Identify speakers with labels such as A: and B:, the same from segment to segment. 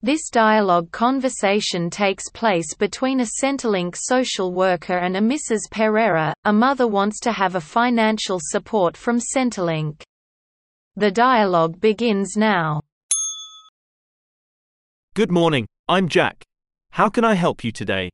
A: This dialogue conversation takes place between a Centrelink social worker and a Mrs. Pereira. A mother wants to have a financial support from Centrelink. The dialogue begins now.
B: Good morning, I'm Jack. How can I help you today?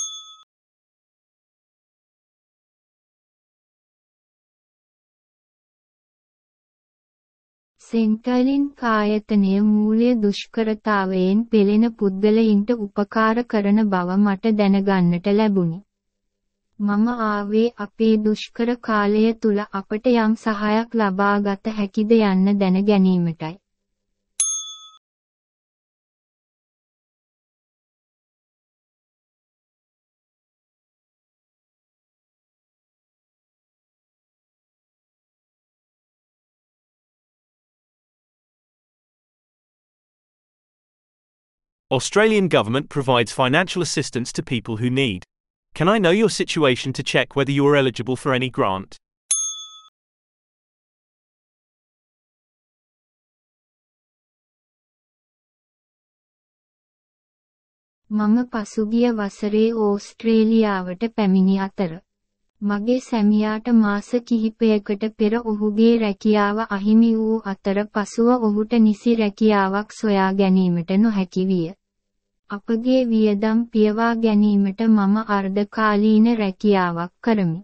C: සෙන්ට්‍රලින්ක් ආයතනය මූල්‍ය දුෂ්කරතාවයෙන් පෙළෙන පුද්ගලයින්ට උපකාර කරන බව මට දැනගන්නට ලැබුණි. මම ආවේ අපේ දුෂ්කර කාලය තුල අපට යම් සහායක් ලබා ගත හැකිද යන්න දැන ගැනීමටයි.
B: Australian government provides financial assistance to people who need. Can I know your situation to check whether you are eligible for any grant?
C: මම පසුගිය වසරේ ඕස්ට්‍රේලියාවට පැමිණි අතර මගේ සැමියාට මාස කිහිපයකට පෙර ඔහුගේ රැකියාව අහිමි වූ අතර පසුව ඔහුට නිසි රැකියාවක් සොයා ගැනීමට නොහැකි විය. අපගේ වියදම් පියවා ගැනීමට මම අර්ධකාලීන රැකියාවක් කරමි.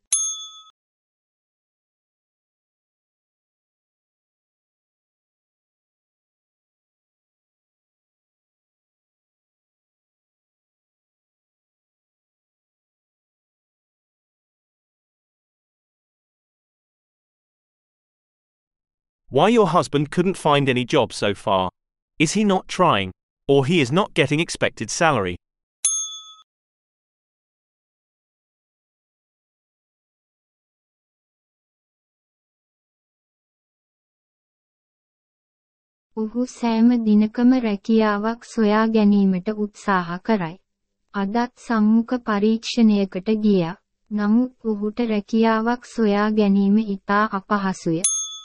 B: Why your husband couldn't find any job so far? Is he not trying? Or he is not getting expected salary?
C: ඔහු සෑම දිනකම රැකියාවක් සොයා ගැනීමට උත්සාහ කරයි. අදත් සම්මුඛ පරීක්ෂණයකට ගියා. නමුත් ඔහුට රැකියාවක් සොයා ගැනීම ඉතා අපහසුය.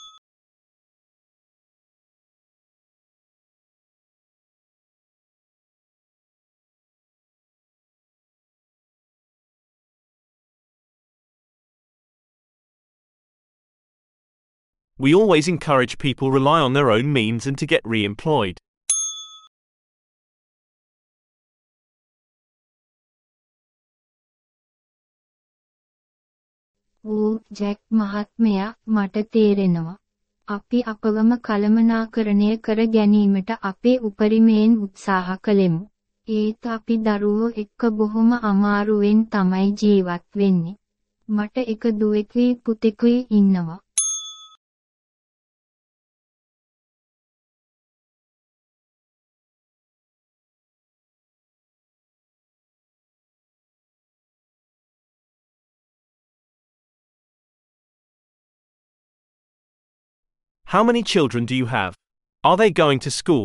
B: We always encourage people rely on their own means and to get re-employed.
C: Jack මහත්මයා මට තේරෙනවා. අපි අපවම කළමනාකරණය කර ගැනීමට අපේ උපරිමයෙන් උත්සාහ කළෙමු. ඒත් අපි දරුවෝ එක්ක බොහොම අමාරුවෙන් තමයි ජීවත් වෙන්නේ. මට එක දුවෙකුයි පුතෙකුයි ඉන්නවා.
B: How many children do you have? Are they going to school?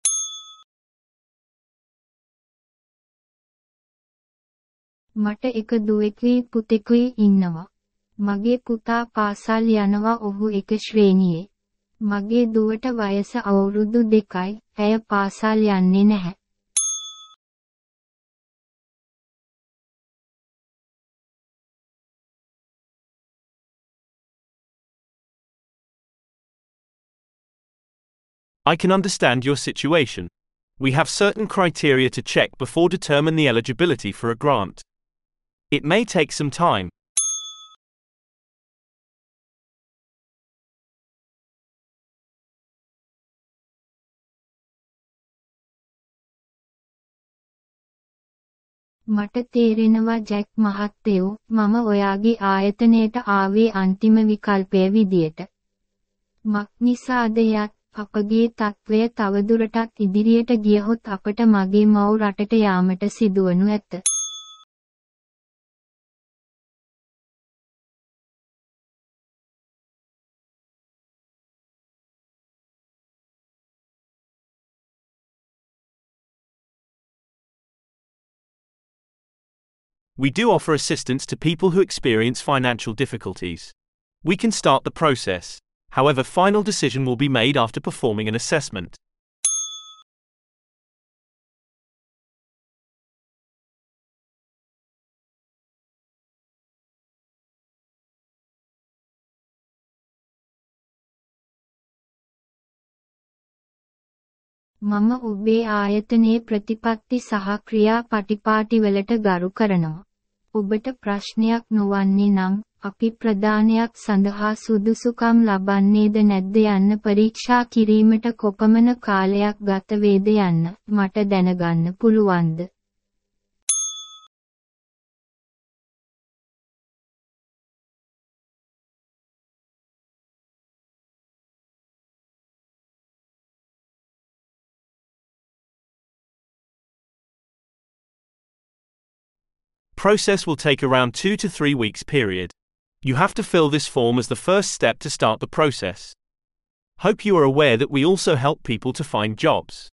C: මට එක දුවෙකුයි පුතෙකුයි ඉන්නවා. මගේ පුතා පාසල් යනවා ඔහු එක ශ්‍රේණියේ. මගේ දුවට වයස අවුරුදු 2යි. ඇය පාසල් යන්නේ නැහැ.
B: I can understand your situation. We have certain criteria to check before determine the eligibility for a grant. It may take some time.
C: මට තේරෙනවා ජැක් මහත්තයෝ මම ඔයාගේ ආයතනයට ආවේ අන්තිම විකල්පය විදියට. මක් නිසාද යත් අපගේ තත්ත්වය තවදුරටත් ඉදිරියට ගියහොත් අපට මගේ මව් රටට යාමට සිදුවනු ඇත.
B: We do offer assistance to people who experience financial difficulties. We can start the process. However, final decision will be made after performing an assessment.
C: මම ඔබේ ආයතනයේ ප්‍රතිපත්ති සහ ක්‍රියා පටිපාටිවලට ගරු කරනවා. ඔබට ප්‍රශ්නයක් නොවන්නේ නම් අපි ප්‍රදානයක් සඳහා සුදුසුකම් ලබන්නේද නැද්ද යන්න පරීක්ෂා කිරීමට කොපමණ කාලයක් ගත වේද යන්න මට දැනගන්න පුළුවන්ද?
B: Process will take around 2 to 3 weeks period. You have to fill this form as the first step to start the process. Hope you are aware that we also help people to find jobs.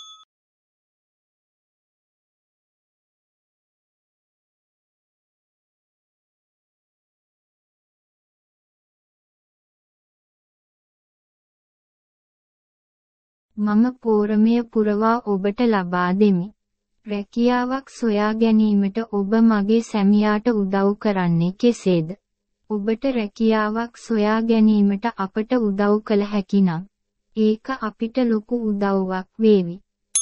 C: මම පෝරමය පුරවා ඔබට ලබා දෙමි. රැකියාවක් සොයා ගැනීමට ඔබ මගේ සැමියාට උදව් කරන්නේ කෙසේද? ඔබට රැකියාවක් සොයා ගැනීමට අපට උදව් කළ හැකි නම් ඒක අපිට ලොකු උදව්වක් වේවි.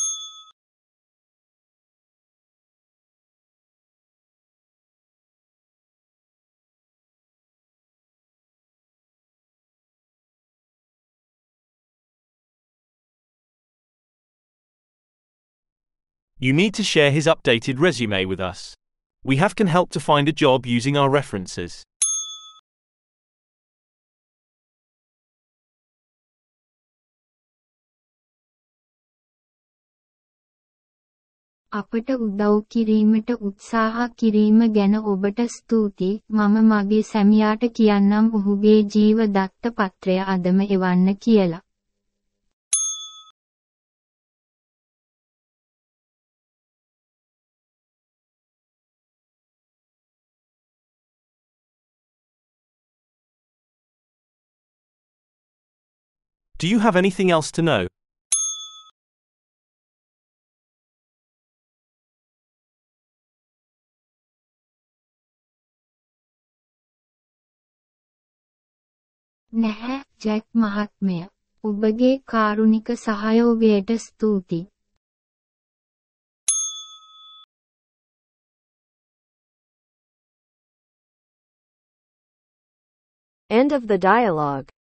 B: You need to share his updated resume with us. We can help to find a job using our references.
C: අපට උදව් කිරීමට උත්සාහ කිරීම ගැන ඔබට ස්තුතියි. මම මගේ සැමියාට කියන්නම් ඔහුගේ ජීව දත්ත පත්‍රය අදම එවන්න කියලා.
B: Do you have anything else to know?
C: නැහැ ජැක් මහත්මයා. ඔබගේ කාරුණික සහයෝගයට ස්තුතියි.
D: End of the dialogue.